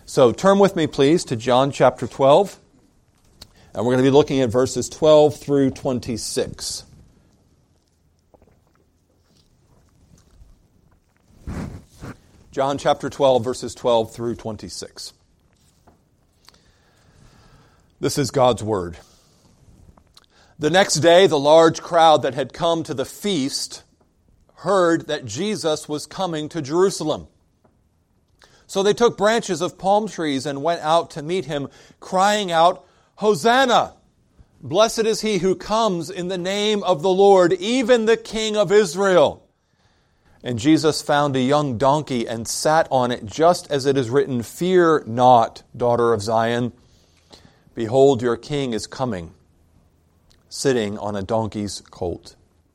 So turn with me, please, to John chapter 12. And we're going to be looking at verses 12 through 26. John chapter 12, verses 12 through 26. This is God's word. The next day, the large crowd that had come to the feast heard that Jesus was coming to Jerusalem. So they took branches of palm trees and went out to meet him, crying out, "Hosanna! Blessed is he who comes in the name of the Lord, even the King of Israel." And Jesus found a young donkey and sat on it, just as it is written, "Fear not, daughter of Zion. Behold, your king is coming, sitting on a donkey's colt."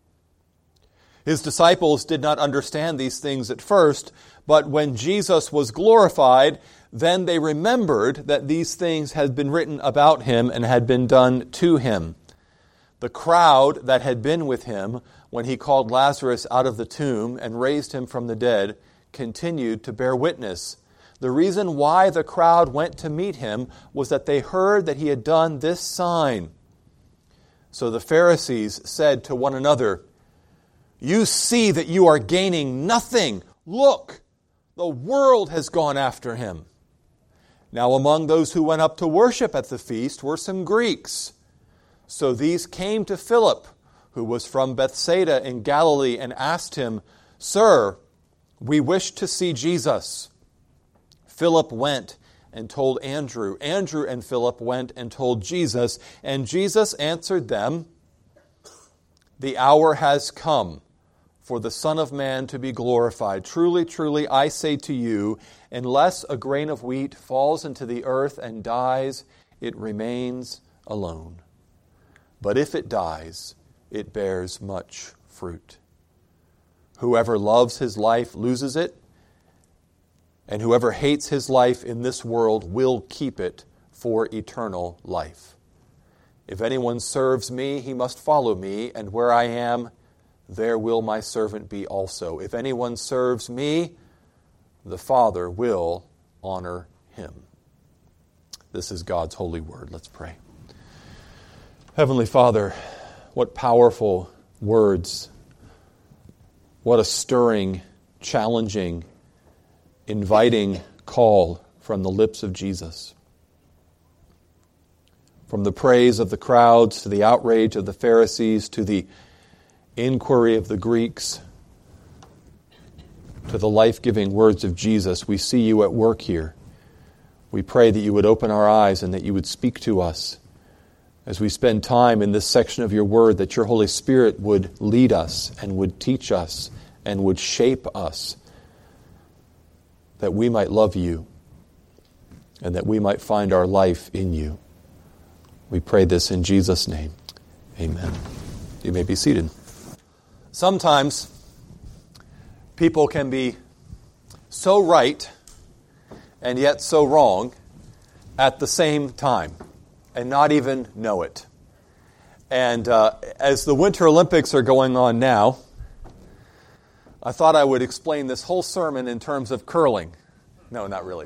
His disciples did not understand these things at first, but when Jesus was glorified, then they remembered that these things had been written about him and had been done to him. The crowd that had been with him when he called Lazarus out of the tomb and raised him from the dead continued to bear witness. The reason why the crowd went to meet him was that they heard that he had done this sign. So the Pharisees said to one another, "You see that you are gaining nothing. Look, the world has gone after him." Now among those who went up to worship at the feast were some Greeks. So these came to Philip, who was from Bethsaida in Galilee, and asked him, "Sir, we wish to see Jesus." Philip went and told Andrew. Andrew and Philip went and told Jesus. And Jesus answered them, "The hour has come for the Son of Man to be glorified. Truly, truly, I say to you, unless a grain of wheat falls into the earth and dies, it remains alone. But if it dies, it bears much fruit. Whoever loves his life loses it, and whoever hates his life in this world will keep it for eternal life. If anyone serves me, he must follow me, and where I am, there will my servant be also. If anyone serves me, the Father will honor him." This is God's holy word. Let's pray. Heavenly Father, what powerful words. What a stirring, challenging, inviting call from the lips of Jesus. From the praise of the crowds to the outrage of the Pharisees to the inquiry of the Greeks to the life-giving words of Jesus, we see you at work here. We pray that you would open our eyes and that you would speak to us as we spend time in this section of your word, that your Holy Spirit would lead us and would teach us and would shape us, that we might love you and that we might find our life in you. We pray this in Jesus' name. Amen. You may be seated. Sometimes people can be so right and yet so wrong at the same time and not even know it. And as the Winter Olympics are going on now, I thought I would explain this whole sermon in terms of curling. No, not really.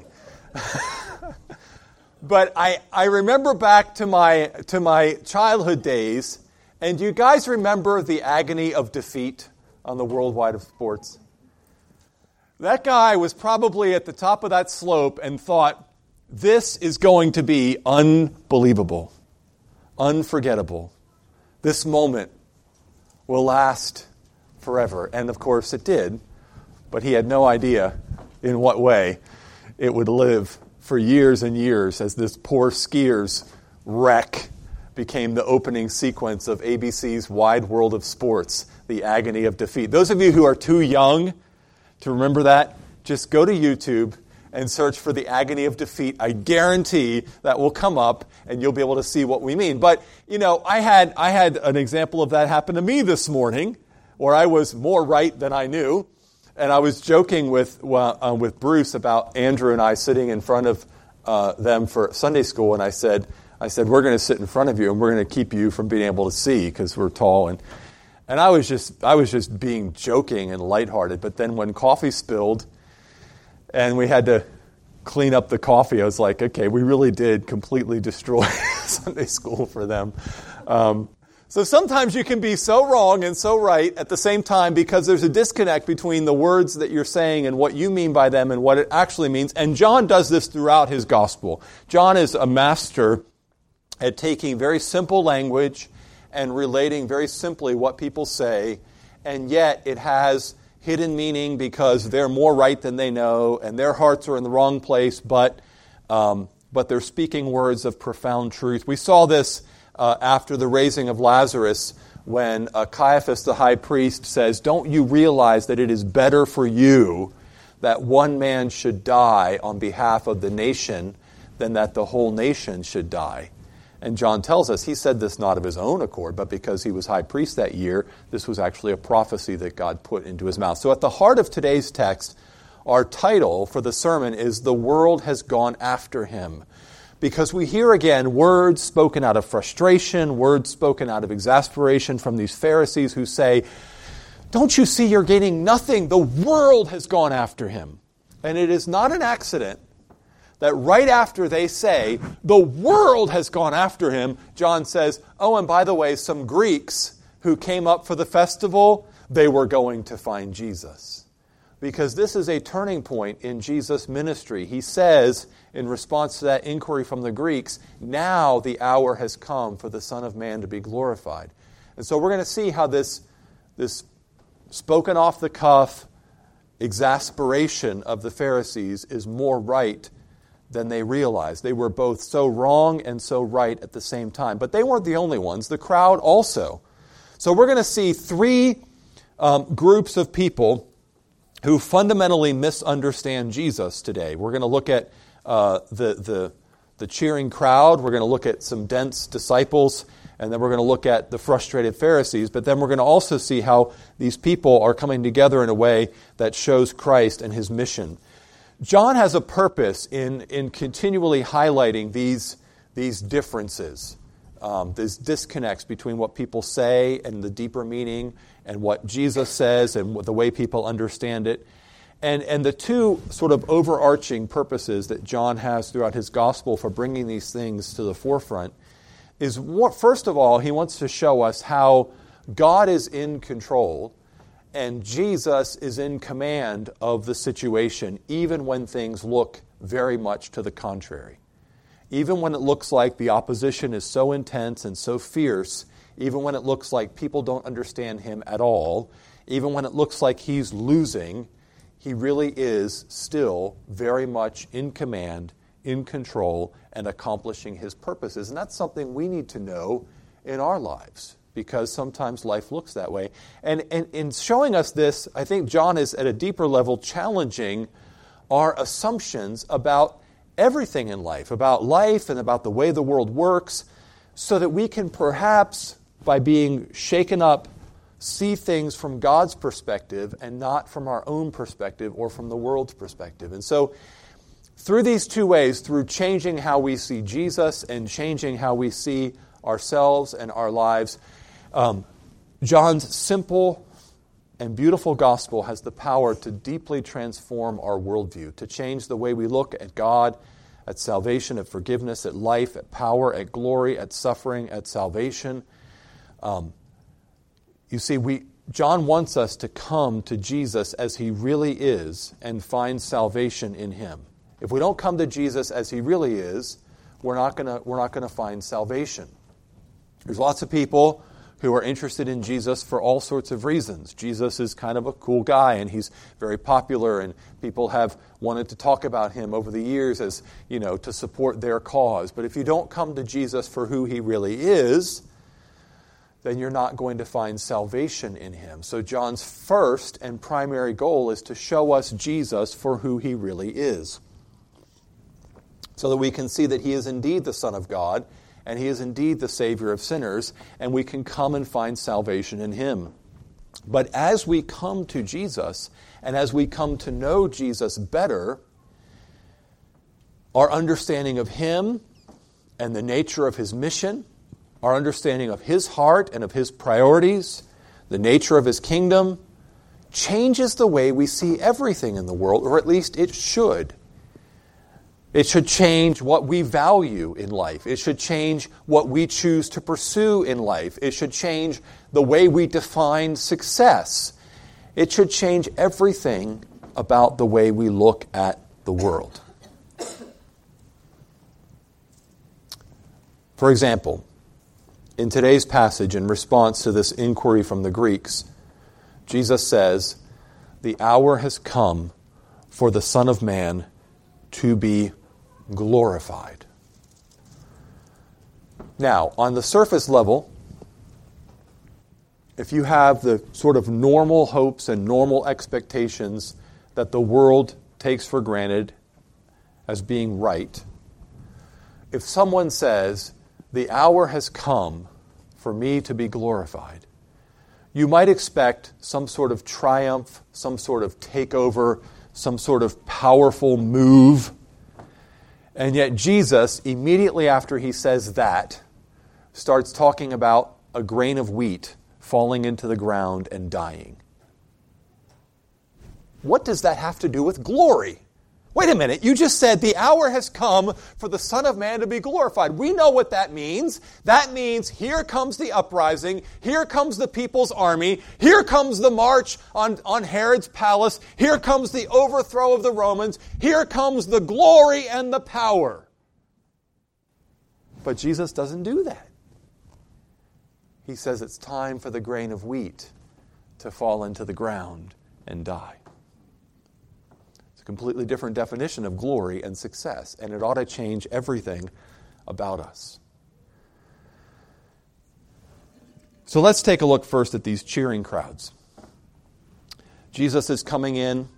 But I remember back to my childhood days, and do you guys remember the agony of defeat on the Worldwide of Sports? That guy was probably at the top of that slope and thought, this is going to be unbelievable, unforgettable. This moment will last forever. And of course it did, but he had no idea in what way it would live for years and years as this poor skier's wreck became the opening sequence of ABC's Wide World of Sports, The Agony of Defeat. Those of you who are too young to remember that, just go to YouTube and search for The Agony of Defeat. I guarantee that will come up and you'll be able to see what we mean. But, you know, I had an example of that happen to me this morning where I was more right than I knew. And I was joking with Bruce about Andrew and I sitting in front of them for Sunday school. And I said, we're going to sit in front of you and we're going to keep you from being able to see because we're tall. And I was just being joking and lighthearted. But then when coffee spilled, and we had to clean up the coffee. I was like, okay, we really did completely destroy Sunday school for them. So sometimes you can be so wrong and so right at the same time because there's a disconnect between the words that you're saying and what you mean by them and what it actually means. And John does this throughout his gospel. John is a master at taking very simple language and relating very simply what people say, and yet it has hidden meaning because they're more right than they know and their hearts are in the wrong place, but they're speaking words of profound truth. We saw this after the raising of Lazarus, when Caiaphas the high priest says, "Don't you realize that it is better for you that one man should die on behalf of the nation than that the whole nation should die?" And John tells us he said this not of his own accord, but because he was high priest that year, this was actually a prophecy that God put into his mouth. So at the heart of today's text, our title for the sermon is "The World Has Gone After Him." Because we hear again words spoken out of frustration, words spoken out of exasperation from these Pharisees who say, "Don't you see you're gaining nothing? The world has gone after him." And it is not an accident that right after they say, "The world has gone after him," John says, "Oh, and by the way, some Greeks who came up for the festival, they were going to find Jesus." Because this is a turning point in Jesus' ministry. He says, in response to that inquiry from the Greeks, now the hour has come for the Son of Man to be glorified. And so we're going to see how this spoken off the cuff exasperation of the Pharisees is more right than they realized. They were both so wrong and so right at the same time. But they weren't the only ones. The crowd also. So we're going to see three groups of people who fundamentally misunderstand Jesus today. We're going to look at the cheering crowd. We're going to look at some dense disciples. And then we're going to look at the frustrated Pharisees. But then we're going to also see how these people are coming together in a way that shows Christ and his mission. John has a purpose in continually highlighting these differences, these disconnects between what people say and the deeper meaning and what Jesus says and the way people understand it. And the two sort of overarching purposes that John has throughout his gospel for bringing these things to the forefront is, first of all, he wants to show us how God is in control and Jesus is in command of the situation, even when things look very much to the contrary. Even when it looks like the opposition is so intense and so fierce, even when it looks like people don't understand him at all, even when it looks like he's losing, he really is still very much in command, in control, and accomplishing his purposes. And that's something we need to know in our lives, because sometimes life looks that way. And in showing us this, I think John is at a deeper level challenging our assumptions about everything in life and about the way the world works, so that we can perhaps, by being shaken up, see things from God's perspective and not from our own perspective or from the world's perspective. And so, through these two ways, through changing how we see Jesus and changing how we see ourselves and our lives, John's simple and beautiful gospel has the power to deeply transform our worldview, to change the way we look at God, at salvation, at forgiveness, at life, at power, at glory, at suffering, at salvation. You see, John wants us to come to Jesus as he really is and find salvation in him. If we don't come to Jesus as he really is, we're not going to find salvation. There's lots of people who are interested in Jesus for all sorts of reasons. Jesus is kind of a cool guy, and he's very popular, and people have wanted to talk about him over the years as, to support their cause. But if you don't come to Jesus for who he really is, then you're not going to find salvation in him. So John's first and primary goal is to show us Jesus for who he really is, so that we can see that he is indeed the Son of God, and he is indeed the Savior of sinners, and we can come and find salvation in him. But as we come to Jesus, and as we come to know Jesus better, our understanding of him and the nature of his mission, our understanding of his heart and of his priorities, the nature of his kingdom, changes the way we see everything in the world, or at least it should. It should change what we value in life. It should change what we choose to pursue in life. It should change the way we define success. It should change everything about the way we look at the world. For example, in today's passage, in response to this inquiry from the Greeks, Jesus says, "The hour has come for the Son of Man to be glorified." Now, on the surface level, if you have the sort of normal hopes and normal expectations that the world takes for granted as being right, if someone says, "The hour has come for me to be glorified," you might expect some sort of triumph, some sort of takeover, some sort of powerful move. And yet Jesus, immediately after he says that, starts talking about a grain of wheat falling into the ground and dying. What does that have to do with glory? Wait a minute, you just said the hour has come for the Son of Man to be glorified. We know what that means. That means here comes the uprising, here comes the people's army, here comes the march on Herod's palace, here comes the overthrow of the Romans, here comes the glory and the power. But Jesus doesn't do that. He says it's time for the grain of wheat to fall into the ground and die. Completely different definition of glory and success, and it ought to change everything about us. So let's take a look first at these cheering crowds. Jesus is coming in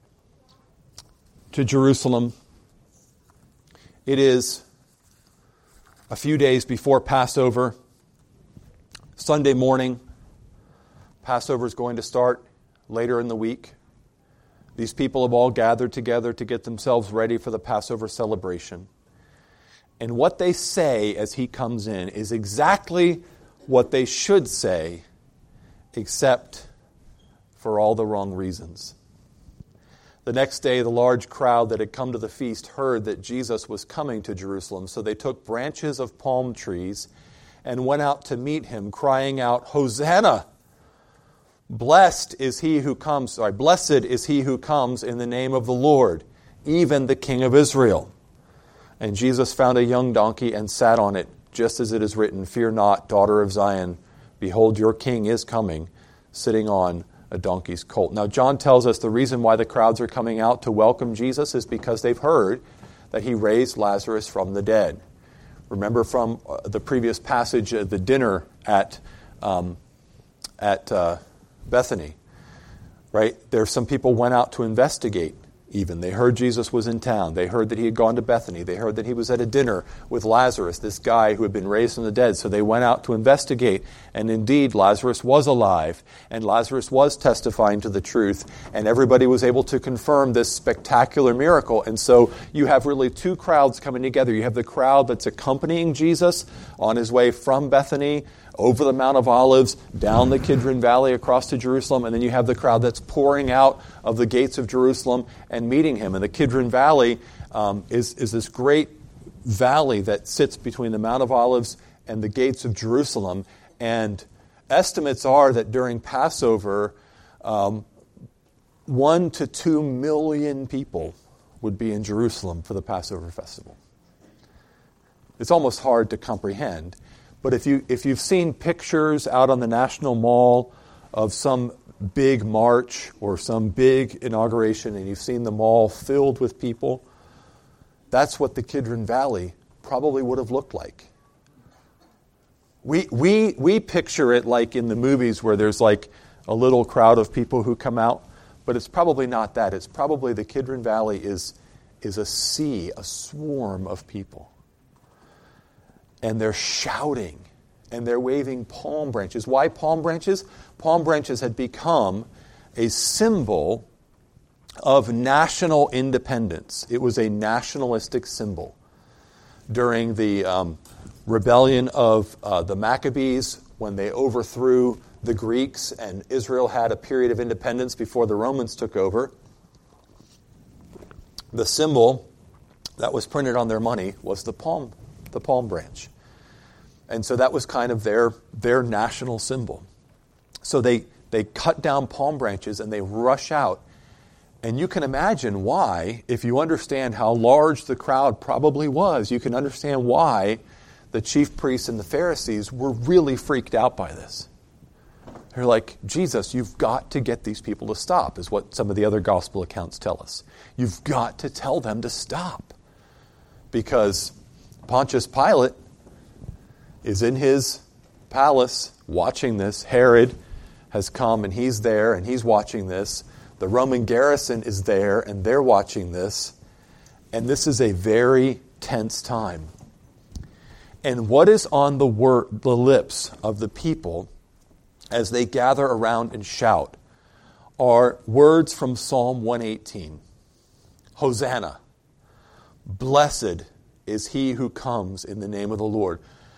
to Jerusalem. It is a few days before Passover, Sunday morning. Passover is going to start later in the week. These people have all gathered together to get themselves ready for the Passover celebration. And what they say as he comes in is exactly what they should say, except for all the wrong reasons. The next day, the large crowd that had come to the feast heard that Jesus was coming to Jerusalem, so they took branches of palm trees and went out to meet him, crying out, "Hosanna! Blessed is he who comes in the name of the Lord, even the King of Israel." And Jesus found a young donkey and sat on it, just as it is written, "Fear not, daughter of Zion. Behold, your king is coming, sitting on a donkey's colt." Now, John tells us the reason why the crowds are coming out to welcome Jesus is because they've heard that he raised Lazarus from the dead. Remember from the previous passage, the dinner at Bethany, right? There, some people went out to investigate even. They heard Jesus was in town. They heard that he had gone to Bethany. They heard that he was at a dinner with Lazarus, this guy who had been raised from the dead. So they went out to investigate. And indeed, Lazarus was alive. And Lazarus was testifying to the truth. And everybody was able to confirm this spectacular miracle. And so you have really two crowds coming together. You have the crowd that's accompanying Jesus on his way from Bethany over the Mount of Olives, down the Kidron Valley across to Jerusalem, and then you have the crowd that's pouring out of the gates of Jerusalem and meeting him. And the Kidron Valley is this great valley that sits between the Mount of Olives and the gates of Jerusalem. And estimates are that during Passover, 1 to 2 million people would be in Jerusalem for the Passover festival. It's almost hard to comprehend. But if you've seen pictures out on the National Mall of some big march or some big inauguration, and you've seen the mall filled with people, that's what the Kidron Valley probably would have looked like. We picture it like in the movies where there's like a little crowd of people who come out, but it's probably not that. It's probably the Kidron Valley is a sea, a swarm of people. And they're shouting, and they're waving palm branches. Why palm branches? Palm branches had become a symbol of national independence. It was a nationalistic symbol. During the rebellion of the Maccabees, when they overthrew the Greeks and Israel had a period of independence before the Romans took over, the symbol that was printed on their money was the palm branch. And so that was kind of their national symbol. So they cut down palm branches and they rush out. And you can imagine why, if you understand how large the crowd probably was, you can understand why the chief priests and the Pharisees were really freaked out by this. They're like, Jesus, you've got to get these people to stop, is what some of the other gospel accounts tell us. You've got to tell them to stop. Because Pontius Pilate is in his palace watching this. Herod has come and he's there and he's watching this. The Roman garrison is there and they're watching this. And this is a very tense time. And what is on the lips of the people as they gather around and shout are words from Psalm 118. Hosanna, blessed is he who comes in the name of the Lord.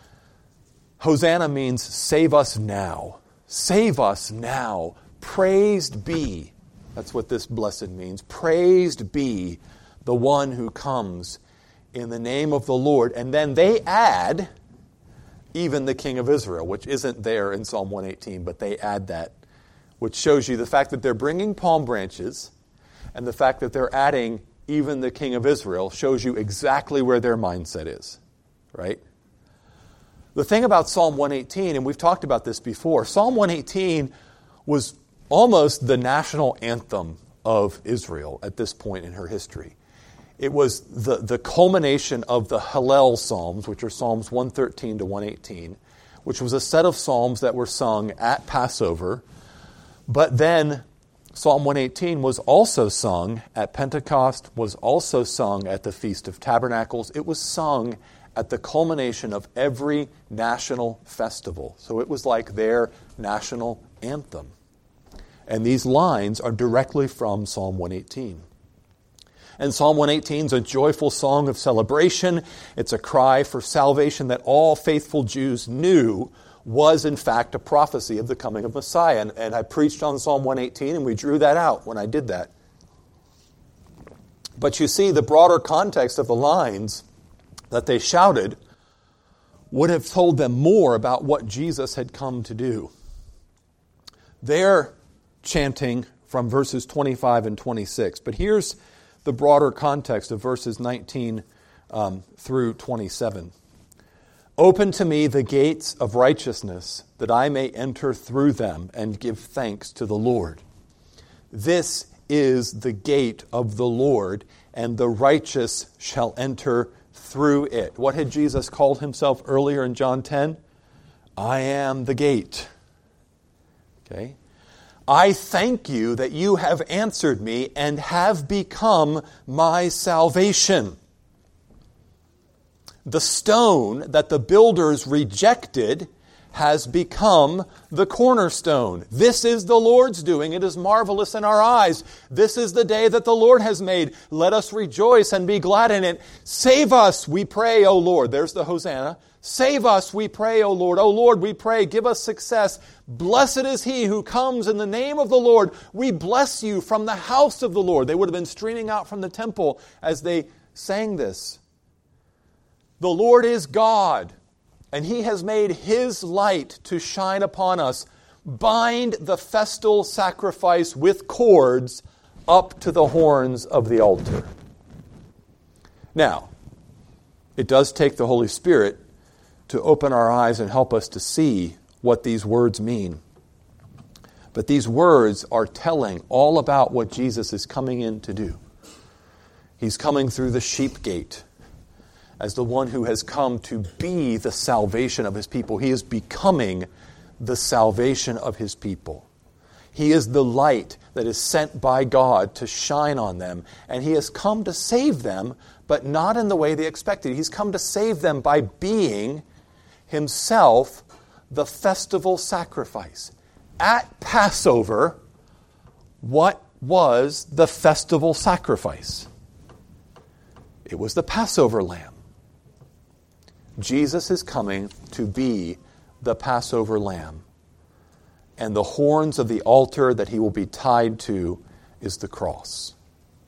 Hosanna means save us now. Save us now. Praised be. That's what this blessed means. Praised be the one who comes in the name of the Lord. And then they add, even the King of Israel, which isn't there in Psalm 118, but they add that, which shows you the fact that they're bringing palm branches and the fact that they're adding even the King of Israel shows you exactly where their mindset is, right? The thing about Psalm 118, and we've talked about this before, Psalm 118 was almost the national anthem of Israel at this point in her history. It was the culmination of the Hallel Psalms, which are Psalms 113 to 118, which was a set of psalms that were sung at Passover. But then Psalm 118 was also sung at Pentecost, was also sung at the Feast of Tabernacles. It was sung at the culmination of every national festival. So it was like their national anthem. And these lines are directly from Psalm 118. And Psalm 118 is a joyful song of celebration. It's a cry for salvation that all faithful Jews knew was in fact a prophecy of the coming of Messiah. And I preached on Psalm 118 and we drew that out when I did that. But you see, the broader context of the lines that they shouted would have told them more about what Jesus had come to do. They're chanting from verses 25 and 26. But here's the broader context of verses 19 through 27. Open to me the gates of righteousness, that I may enter through them and give thanks to the Lord. This is the gate of the Lord, and the righteous shall enter through it. What had Jesus called himself earlier in John 10? I am the gate. Okay? I thank you that you have answered me and have become my salvation. The stone that the builders rejected has become the cornerstone. This is the Lord's doing. It is marvelous in our eyes. This is the day that the Lord has made. Let us rejoice and be glad in it. Save us, we pray, O Lord. There's the Hosanna. Save us, we pray, O Lord. O Lord, we pray, give us success. Blessed is he who comes in the name of the Lord. We bless you from the house of the Lord. They would have been streaming out from the temple as they sang this. The Lord is God, and he has made his light to shine upon us. Bind the festal sacrifice with cords up to the horns of the altar. Now, it does take the Holy Spirit to open our eyes and help us to see what these words mean. But these words are telling all about what Jesus is coming in to do. He's coming through the sheep gate as the one who has come to be the salvation of his people. He is becoming the salvation of his people. He is the light that is sent by God to shine on them. And he has come to save them, but not in the way they expected. He's come to save them by being himself the festival sacrifice. At Passover, what was the festival sacrifice? It was the Passover lamb. Jesus is coming to be the Passover lamb. And the horns of the altar that he will be tied to is the cross.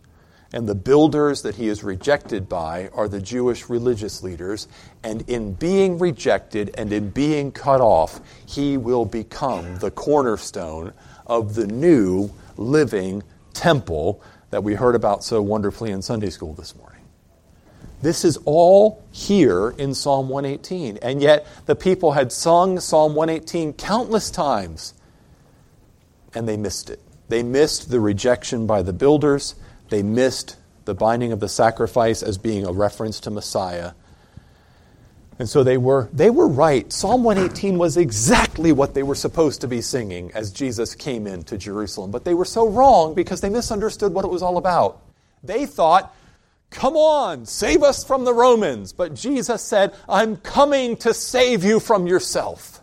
And the builders that he is rejected by are the Jewish religious leaders. And in being rejected and in being cut off, he will become the cornerstone of the new living temple that we heard about so wonderfully in Sunday school this morning. This is all here in Psalm 118. And yet the people had sung Psalm 118 countless times, and they missed it. They missed the rejection by the builders. They missed the binding of the sacrifice as being a reference to Messiah. And so they were right. Psalm 118 was exactly what they were supposed to be singing as Jesus came into Jerusalem. But they were so wrong because they misunderstood what it was all about. They thought, come on, save us from the Romans. But Jesus said, I'm coming to save you from yourself.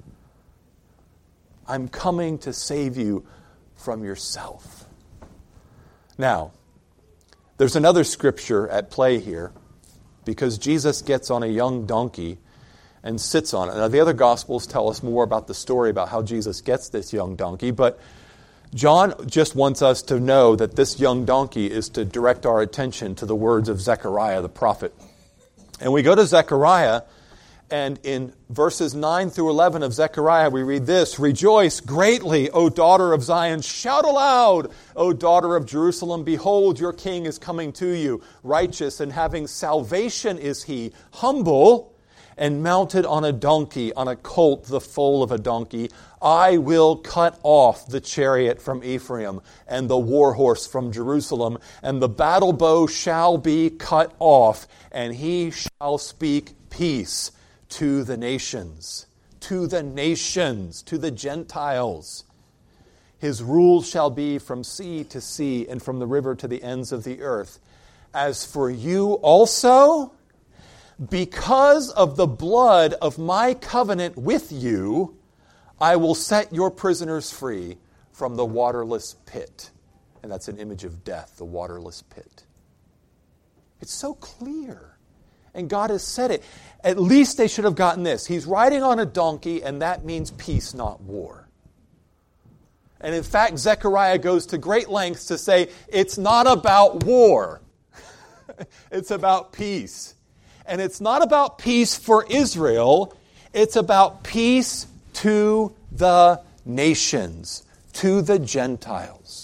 I'm coming to save you from yourself. Now, there's another scripture at play here because Jesus gets on a young donkey and sits on it. Now, the other Gospels tell us more about the story about how Jesus gets this young donkey, but John just wants us to know that this young donkey is to direct our attention to the words of Zechariah the prophet. And we go to Zechariah, and in verses 9 through 11 of Zechariah, we read this: Rejoice greatly, O daughter of Zion. Shout aloud, O daughter of Jerusalem. Behold, your king is coming to you. Righteous and having salvation is he. Humble and mounted on a donkey, on a colt, the foal of a donkey. I will cut off the chariot from Ephraim and the war horse from Jerusalem. And the battle bow shall be cut off, and he shall speak peace to the nations, to the Gentiles. His rule shall be from sea to sea and from the river to the ends of the earth. As for you also, because of the blood of my covenant with you, I will set your prisoners free from the waterless pit. And that's an image of death, the waterless pit. It's so clear. And God has said it. At least they should have gotten this. He's riding on a donkey, and that means peace, not war. And in fact, Zechariah goes to great lengths to say it's not about war. It's about peace. And it's not about peace for Israel. It's about peace to the nations, to the Gentiles.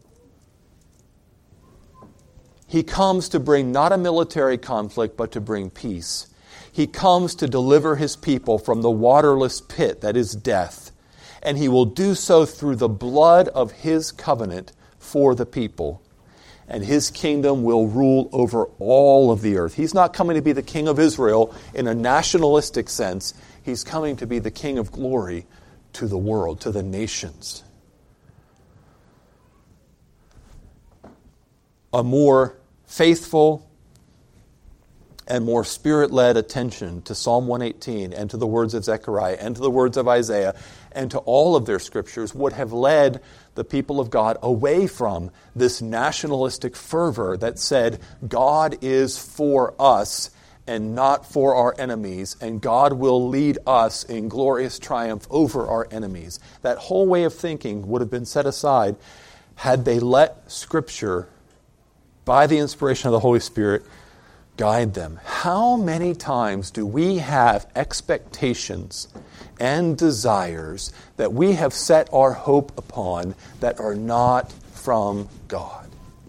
He comes to bring not a military conflict, but to bring peace. He comes to deliver his people from the waterless pit that is death. And he will do so through the blood of his covenant for the people. And his kingdom will rule over all of the earth. He's not coming to be the king of Israel in a nationalistic sense. He's coming to be the king of glory to the world, to the nations. A more faithful and more Spirit-led attention to Psalm 118 and to the words of Zechariah and to the words of Isaiah and to all of their scriptures would have led the people of God away from this nationalistic fervor that said, God is for us and not for our enemies, and God will lead us in glorious triumph over our enemies. That whole way of thinking would have been set aside had they let Scripture, by the inspiration of the Holy Spirit, guide them. How many times do we have expectations and desires that we have set our hope upon that are not from God?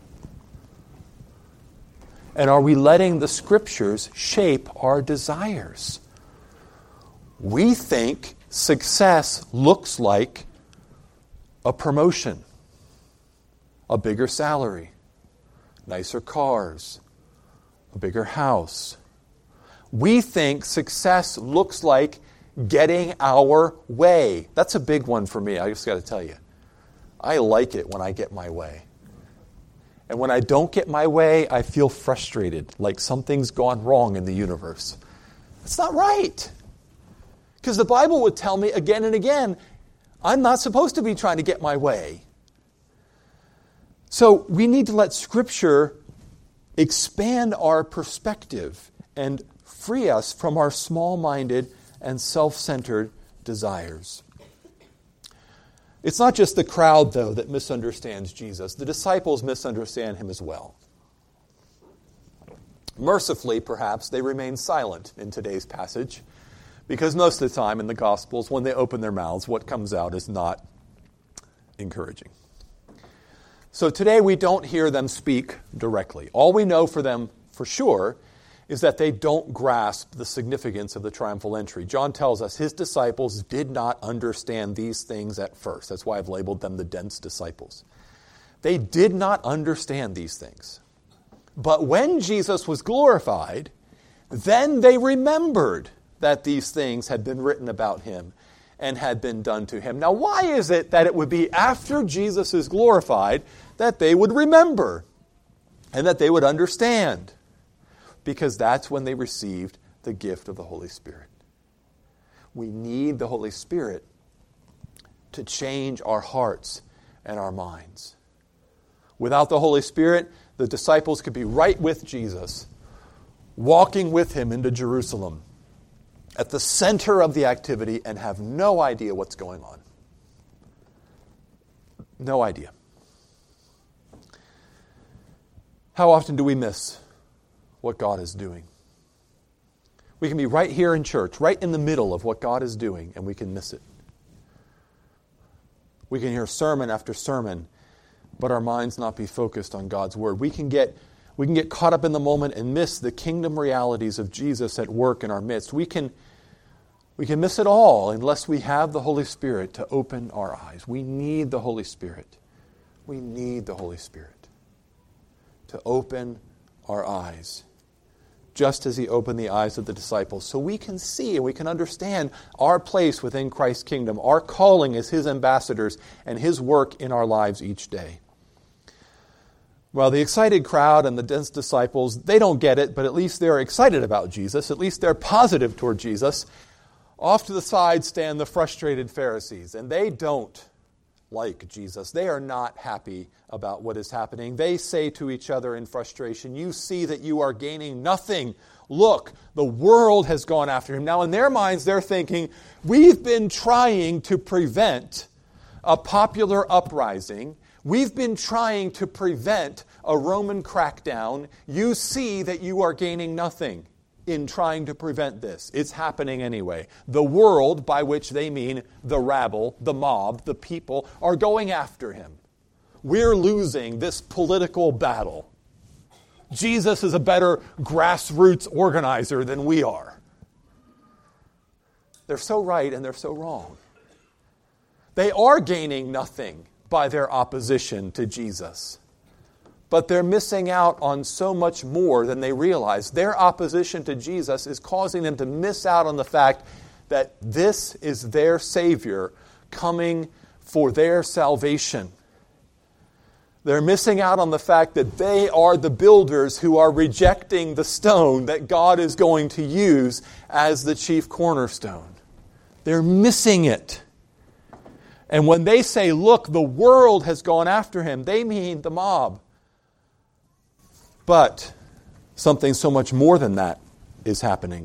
And are we letting the Scriptures shape our desires? We think success looks like a promotion, a bigger salary, nicer cars, a bigger house. We think success looks like getting our way. That's a big one for me, I just got to tell you. I like it when I get my way. And when I don't get my way, I feel frustrated, like something's gone wrong in the universe. That's not right. Because the Bible would tell me again and again, I'm not supposed to be trying to get my way. So we need to let Scripture expand our perspective and free us from our small-minded and self-centered desires. It's not just the crowd, though, that misunderstands Jesus. The disciples misunderstand him as well. Mercifully, perhaps, they remain silent in today's passage, because most of the time in the Gospels, when they open their mouths, what comes out is not encouraging. So today we don't hear them speak directly. All we know for them for sure is that they don't grasp the significance of the triumphal entry. John tells us his disciples did not understand these things at first. That's why I've labeled them the dense disciples. They did not understand these things. But when Jesus was glorified, then they remembered that these things had been written about him and had been done to him. Now, why is it that it would be after Jesus is glorified that they would remember and that they would understand? Because that's when they received the gift of the Holy Spirit. We need the Holy Spirit to change our hearts and our minds. Without the Holy Spirit, the disciples could be right with Jesus, walking with him into Jerusalem, at the center of the activity, and have no idea what's going on. No idea. How often do we miss what God is doing? We can be right here in church, right in the middle of what God is doing, and we can miss it. We can hear sermon after sermon, but our minds not be focused on God's Word. We can get caught up in the moment and miss the kingdom realities of Jesus at work in our midst. We can miss it all unless we have the Holy Spirit to open our eyes. We need the Holy Spirit. We need the Holy Spirit to open our eyes, just as he opened the eyes of the disciples, so we can see and we can understand our place within Christ's kingdom, our calling as his ambassadors, and his work in our lives each day. Well, the excited crowd and the dense disciples, they don't get it, but at least they're excited about Jesus. At least they're positive toward Jesus. Off to the side stand the frustrated Pharisees, and they don't like Jesus. They are not happy about what is happening. They say to each other in frustration, "You see that you are gaining nothing. Look, the world has gone after him." Now, in their minds, they're thinking, we've been trying to prevent a popular uprising. We've been trying to prevent a Roman crackdown. You see that you are gaining nothing in trying to prevent this. It's happening anyway. The world, by which they mean the rabble, the mob, the people, are going after him. We're losing this political battle. Jesus is a better grassroots organizer than we are. They're so right and they're so wrong. They are gaining nothing by their opposition to Jesus. But they're missing out on so much more than they realize. Their opposition to Jesus is causing them to miss out on the fact that this is their Savior coming for their salvation. They're missing out on the fact that they are the builders who are rejecting the stone that God is going to use as the chief cornerstone. They're missing it. And when they say, look, the world has gone after him, they mean the mob. But something so much more than that is happening.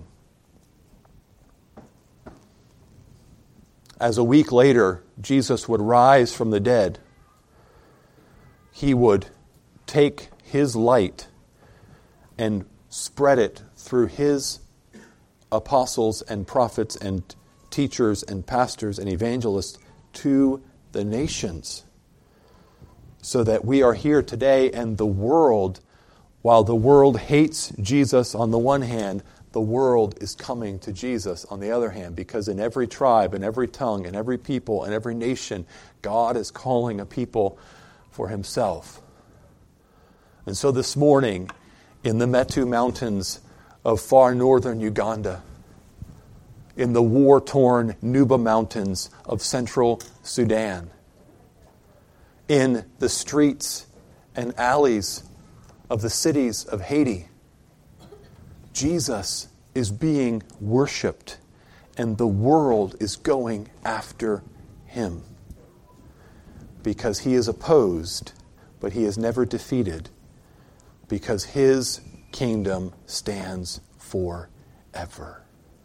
As a week later, Jesus would rise from the dead, he would take his light and spread it through his apostles and prophets and teachers and pastors and evangelists to the nations, so that we are here today, and the world, while the world hates Jesus on the one hand, the world is coming to Jesus on the other hand, because in every tribe and every tongue and every people and every nation, God is calling a people for himself. And so this morning, in the Metu Mountains of far northern Uganda, in the war-torn Nuba Mountains of central Sudan, in the streets and alleys of the cities of Haiti, Jesus is being worshipped, and the world is going after him. Because he is opposed, but he is never defeated, because his kingdom stands forever.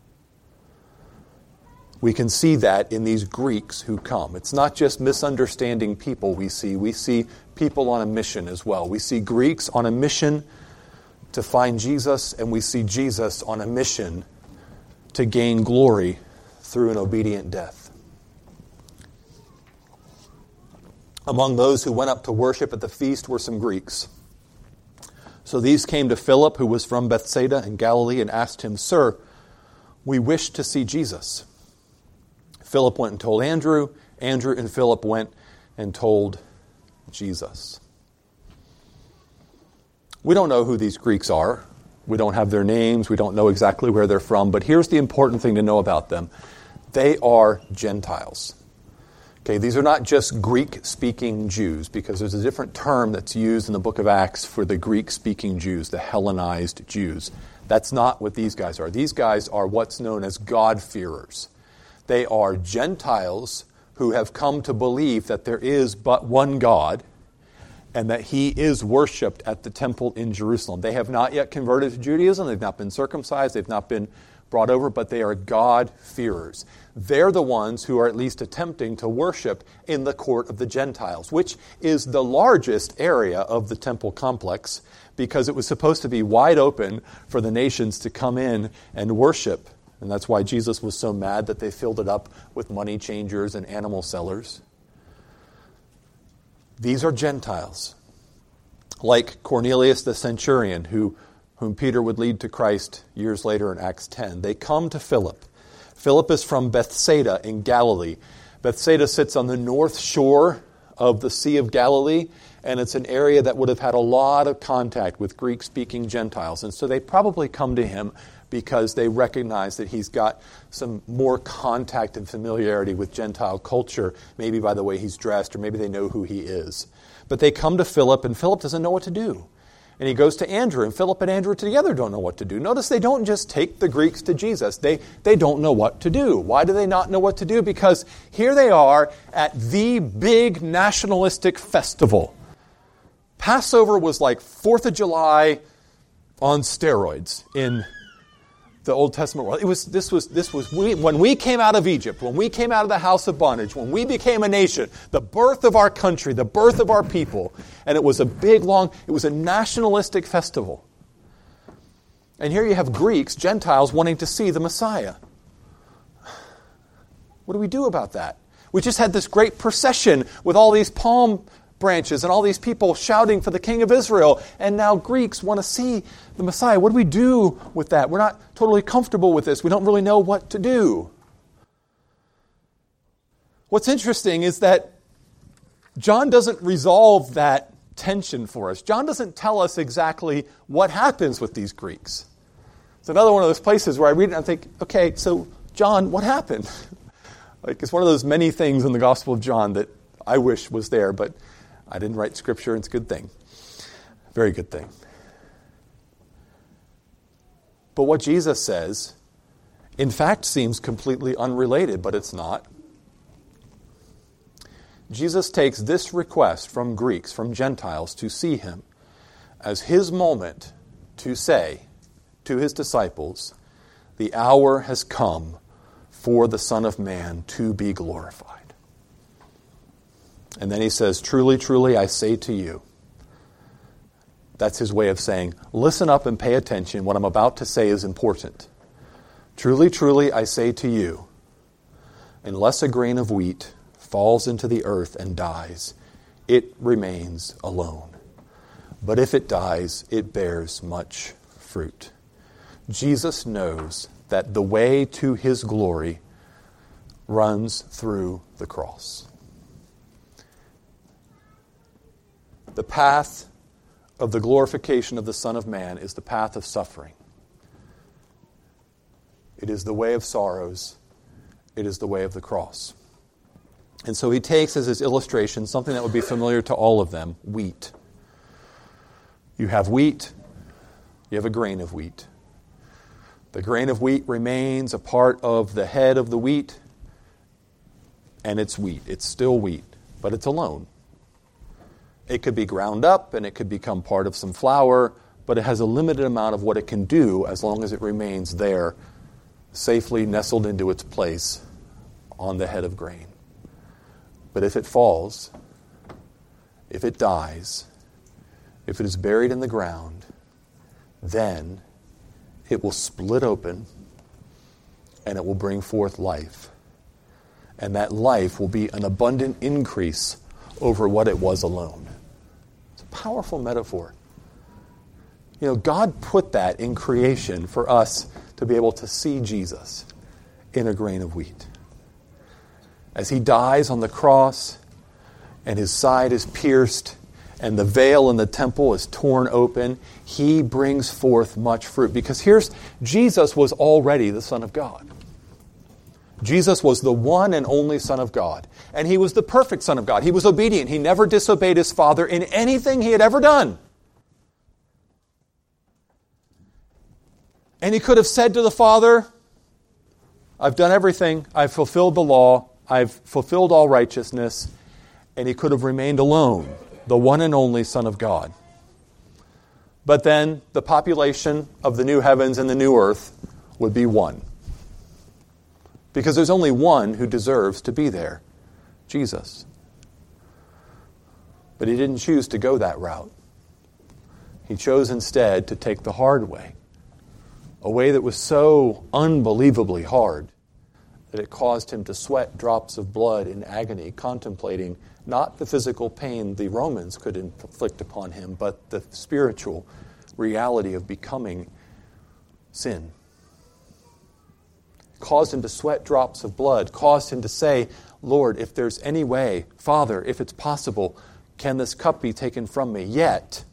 We can see that in these Greeks who come. It's not just misunderstanding people we see. We see people on a mission as well. We see Greeks on a mission to find Jesus, and we see Jesus on a mission to gain glory through an obedient death. Among those who went up to worship at the feast were some Greeks. So these came to Philip, who was from Bethsaida in Galilee, and asked him, "Sir, we wish to see Jesus." Philip went and told Andrew. Andrew and Philip went and told Jesus. We don't know who these Greeks are. We don't have their names. We don't know exactly where they're from. But here's the important thing to know about them. They are Gentiles. Okay, these are not just Greek-speaking Jews, because there's a different term that's used in the book of Acts for the Greek-speaking Jews, the Hellenized Jews. That's not what these guys are. These guys are what's known as God-fearers. They are Gentiles who have come to believe that there is but one God and that He is worshipped at the temple in Jerusalem. They have not yet converted to Judaism. They've not been circumcised. They've not been brought over, but they are God-fearers. They're the ones who are at least attempting to worship in the court of the Gentiles, which is the largest area of the temple complex because it was supposed to be wide open for the nations to come in and worship. And that's why Jesus was so mad that they filled it up with money changers and animal sellers. These are Gentiles, like Cornelius the centurion, whom Peter would lead to Christ years later in Acts 10. They come to Philip. Philip is from Bethsaida in Galilee. Bethsaida sits on the north shore of the Sea of Galilee, and it's an area that would have had a lot of contact with Greek-speaking Gentiles. And so they probably come to him because they recognize that he's got some more contact and familiarity with Gentile culture, maybe by the way he's dressed, or maybe they know who he is. But they come to Philip, and Philip doesn't know what to do. And he goes to Andrew, and Philip and Andrew together don't know what to do. Notice they don't just take the Greeks to Jesus. They don't know what to do. Why do they not know what to do? Because here they are at the big nationalistic festival. Passover was like 4th of July on steroids in the Old Testament world. When we came out of Egypt, when we came out of the house of bondage, when we became a nation, the birth of our country, the birth of our people. And it was a nationalistic festival. And here you have Greeks, Gentiles, wanting to see the Messiah. What do we do about that? We just had this great procession with all these palm branches and all these people shouting for the King of Israel, and now Greeks want to see the Messiah. What do we do with that? We're not totally comfortable with this. We don't really know what to do. What's interesting is that John doesn't resolve that tension for us. John doesn't tell us exactly what happens with these Greeks. It's another one of those places where I read it and I think, okay, so John, what happened? It's one of those many things in the Gospel of John that I wish was there, but I didn't write Scripture. It's a good thing. Very good thing. But what Jesus says, in fact, seems completely unrelated, but it's not. Jesus takes this request from Greeks, from Gentiles, to see him as his moment to say to his disciples, the hour has come for the Son of Man to be glorified. And then he says, truly, truly, I say to you. That's his way of saying, listen up and pay attention. What I'm about to say is important. Truly, truly, I say to you, unless a grain of wheat falls into the earth and dies, it remains alone. But if it dies, it bears much fruit. Jesus knows that the way to his glory runs through the cross. The path of the glorification of the Son of Man is the path of suffering. It is the way of sorrows. It is the way of the cross. And so he takes as his illustration something that would be familiar to all of them, wheat. You have wheat, you have a grain of wheat. The grain of wheat remains a part of the head of the wheat, and it's wheat. It's still wheat, but it's alone. It could be ground up and it could become part of some flour, but it has a limited amount of what it can do as long as it remains there, safely nestled into its place on the head of grain. But if it falls, if it dies, if it is buried in the ground, then it will split open and it will bring forth life. And that life will be an abundant increase over what it was alone. It's a powerful metaphor. You know, God put that in creation for us to be able to see Jesus in a grain of wheat. As he dies on the cross and his side is pierced and the veil in the temple is torn open, he brings forth much fruit. Because Jesus was already the Son of God. Jesus was the one and only Son of God. And he was the perfect Son of God. He was obedient. He never disobeyed his Father in anything he had ever done. And he could have said to the Father, I've done everything. I've fulfilled the law. I've fulfilled all righteousness. And he could have remained alone, the one and only Son of God. But then the population of the new heavens and the new earth would be one. Because there's only one who deserves to be there, Jesus. But he didn't choose to go that route. He chose instead to take the hard way, a way that was so unbelievably hard that it caused him to sweat drops of blood in agony, contemplating not the physical pain the Romans could inflict upon him, but the spiritual reality of becoming sin. Caused him to sweat drops of blood, caused him to say, Lord, if there's any way, Father, if it's possible, can this cup be taken from me? Yet,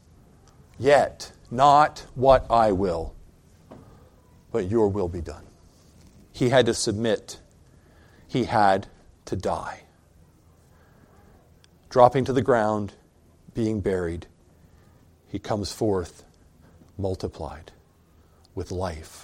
not what I will, but your will be done. He had to submit. He had to die. Dropping to the ground, being buried, he comes forth multiplied with life.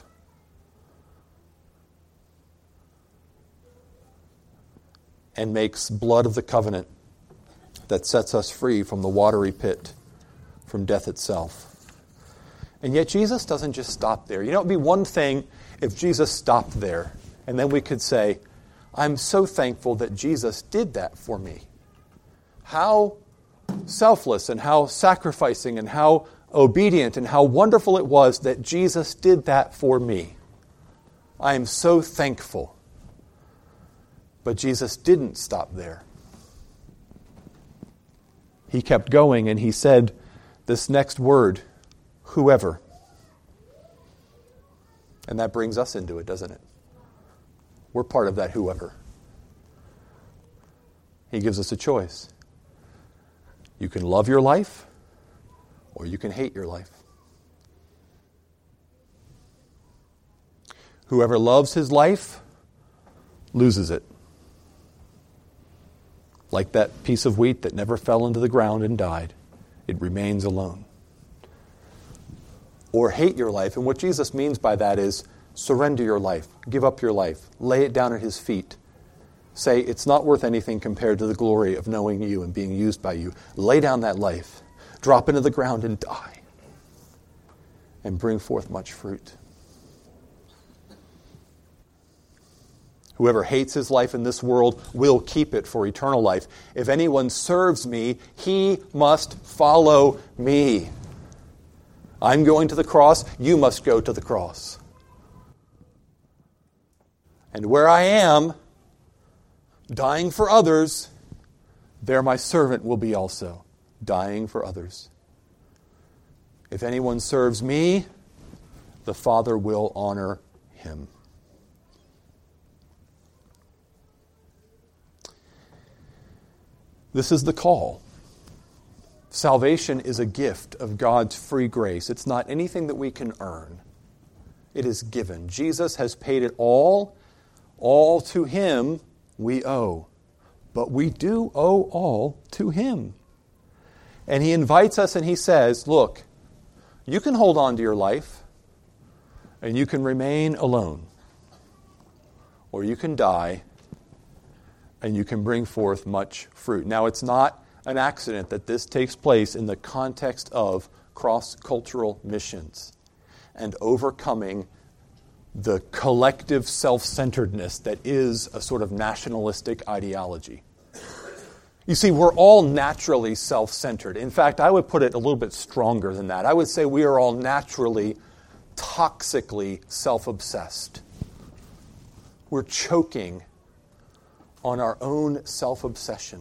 And makes blood of the covenant that sets us free from the watery pit, from death itself. And yet Jesus doesn't just stop there. You know, it would be one thing if Jesus stopped there, and then we could say, I'm so thankful that Jesus did that for me. How selfless and how sacrificing and how obedient and how wonderful it was that Jesus did that for me. I am so thankful. But Jesus didn't stop there. He kept going and he said this next word, whoever. And that brings us into it, doesn't it? We're part of that whoever. He gives us a choice. You can love your life or you can hate your life. Whoever loves his life loses it. Like that piece of wheat that never fell into the ground and died, it remains alone. Or hate your life. And what Jesus means by that is surrender your life, give up your life, lay it down at his feet. Say, it's not worth anything compared to the glory of knowing you and being used by you. Lay down that life, drop into the ground and die, and bring forth much fruit. Whoever hates his life in this world will keep it for eternal life. If anyone serves me, he must follow me. I'm going to the cross, you must go to the cross. And where I am, dying for others, there my servant will be also, dying for others. If anyone serves me, the Father will honor him. This is the call. Salvation is a gift of God's free grace. It's not anything that we can earn. It is given. Jesus has paid it all. All to him we owe. But we do owe all to him. And he invites us and he says, look, you can hold on to your life and you can remain alone. Or you can die and you can bring forth much fruit. Now, it's not an accident that this takes place in the context of cross-cultural missions and overcoming the collective self-centeredness that is a sort of nationalistic ideology. You see, we're all naturally self-centered. In fact, I would put it a little bit stronger than that. I would say we are all naturally, toxically self-obsessed. We're choking on our own self-obsession.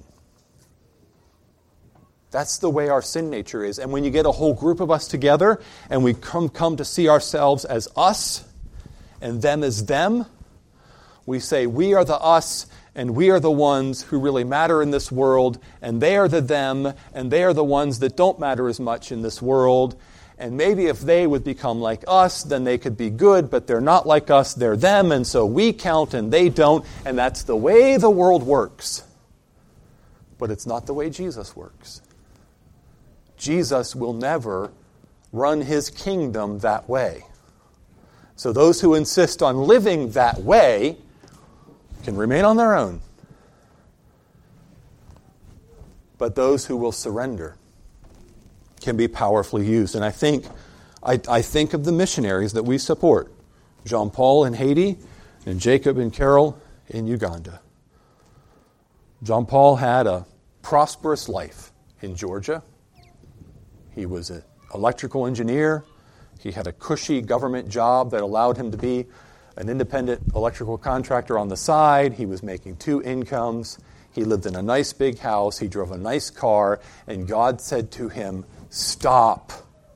That's the way our sin nature is. And when you get a whole group of us together and we come to see ourselves as us and them as them, we say we are the us and we are the ones who really matter in this world, and they are the them, and they are the ones that don't matter as much in this world. And maybe if they would become like us, then they could be good, but they're not like us, they're them, and so we count and they don't. And that's the way the world works. But it's not the way Jesus works. Jesus will never run his kingdom that way. So those who insist on living that way can remain on their own. But those who will surrender can be powerfully used. And I think of the missionaries that we support. Jean Paul in Haiti and Jacob and Carol in Uganda. Jean Paul had a prosperous life in Georgia. He was an electrical engineer. He had a cushy government job that allowed him to be an independent electrical contractor on the side. He was making 2 incomes. He lived in a nice big house. He drove a nice car. And God said to him, "Stop.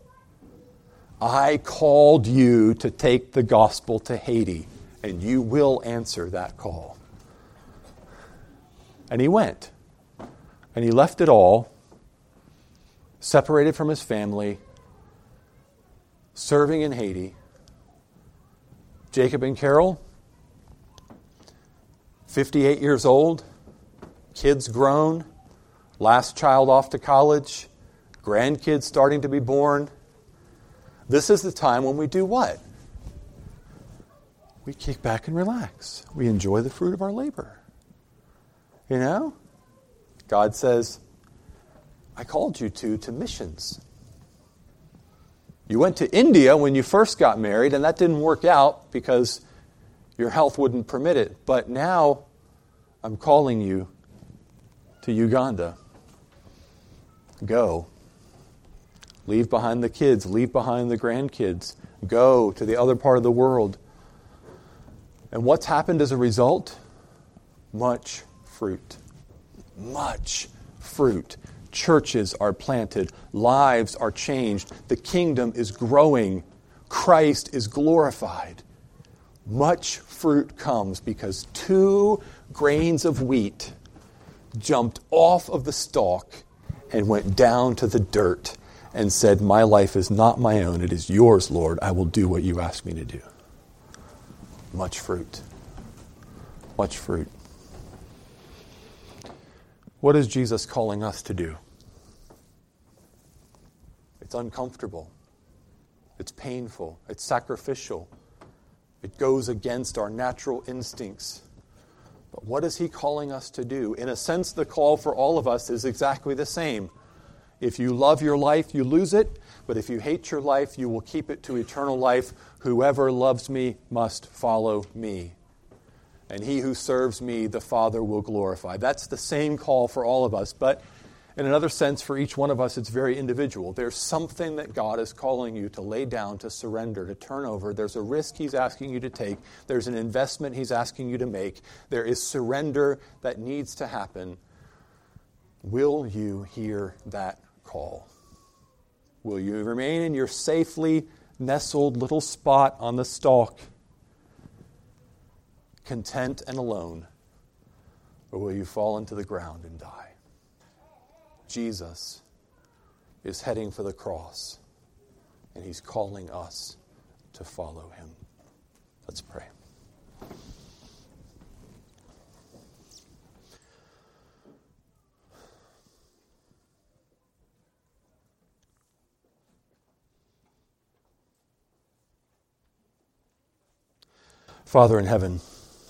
I called you to take the gospel to Haiti, and you will answer that call." And he went. And he left it all, separated from his family, serving in Haiti. Jacob and Carol, 58 years old, kids grown, last child off to college, grandkids starting to be born. This is the time when we do what? We kick back and relax. We enjoy the fruit of our labor. You know? God says, I called you to missions. You went to India when you first got married, and that didn't work out because your health wouldn't permit it. But now I'm calling you to Uganda. Go. Leave behind the kids. Leave behind the grandkids. Go to the other part of the world. And what's happened as a result? Much fruit. Much fruit. Churches are planted. Lives are changed. The kingdom is growing. Christ is glorified. Much fruit comes because 2 grains of wheat jumped off of the stalk and went down to the dirt and said, "My life is not my own. It is yours, Lord. I will do what you ask me to do." Much fruit. Much fruit. What is Jesus calling us to do? It's uncomfortable. It's painful. It's sacrificial. It goes against our natural instincts. But what is he calling us to do? In a sense, the call for all of us is exactly the same. If you love your life, you lose it. But if you hate your life, you will keep it to eternal life. Whoever loves me must follow me. And he who serves me, the Father will glorify. That's the same call for all of us. But in another sense, for each one of us, it's very individual. There's something that God is calling you to lay down, to surrender, to turn over. There's a risk he's asking you to take. There's an investment he's asking you to make. There is surrender that needs to happen. Will you hear that call? Will you remain in your safely nestled little spot on the stalk, content and alone, or will you fall into the ground and die? Jesus is heading for the cross, and he's calling us to follow him. Let's pray. Father in heaven,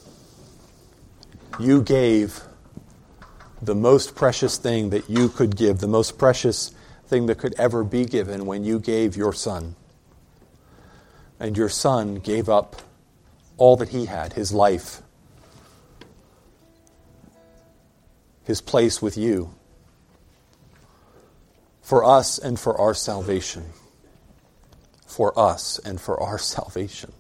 you gave the most precious thing that you could give, the most precious thing that could ever be given when you gave your Son. And your Son gave up all that he had, his life, His place with you, for us and for our salvation. For us and for our salvation.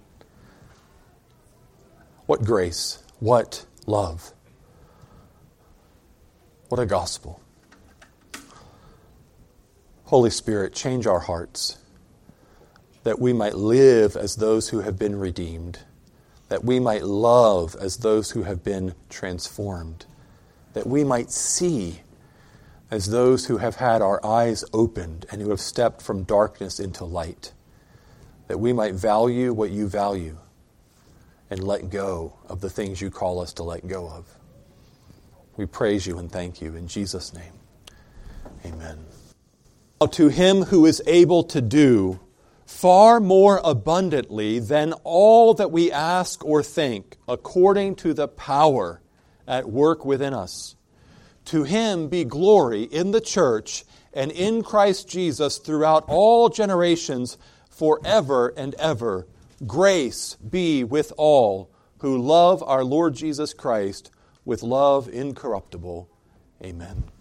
What grace, what love, what a gospel. Holy Spirit, change our hearts, that we might live as those who have been redeemed, that we might love as those who have been transformed, that we might see as those who have had our eyes opened and who have stepped from darkness into light, that we might value what you value and let go of the things you call us to let go of. We praise you and thank you in Jesus' name. Amen. Now to him who is able to do far more abundantly than all that we ask or think, according to the power at work within us. To him be glory in the church and in Christ Jesus throughout all generations, forever and ever. Grace be with all who love our Lord Jesus Christ with love incorruptible. Amen.